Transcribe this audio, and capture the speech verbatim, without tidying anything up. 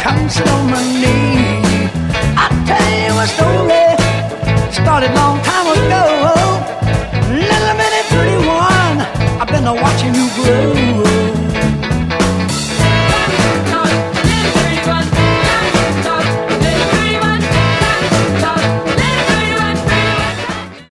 come sit on my knee. I tell you a story started long time ago.